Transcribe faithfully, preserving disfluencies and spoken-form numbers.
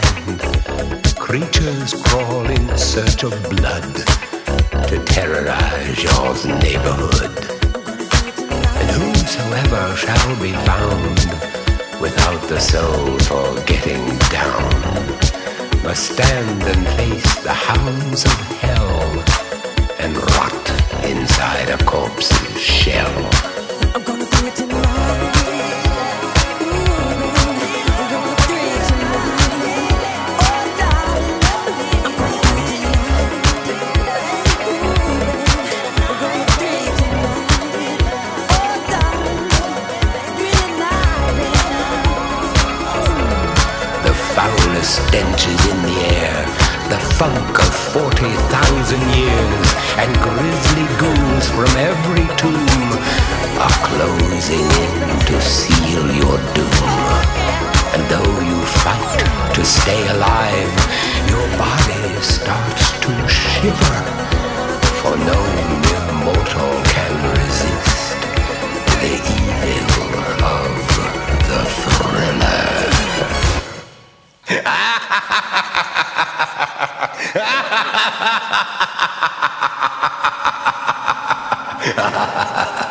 land. Creatures crawl in search of blood to terrorize your neighborhood. And whosoever shall be found without the soul for getting down must stand and face the hounds of hell and rot inside a corpse's shell. I'm gonna do it tonight. Stench is in the air, the funk of forty thousand years, and grisly ghouls from every tomb are closing in to seal your doom. And though you fight to stay alive, your body starts to shiver, for no mere mortal can resist the evil of the thriller. Ha ha ha ha!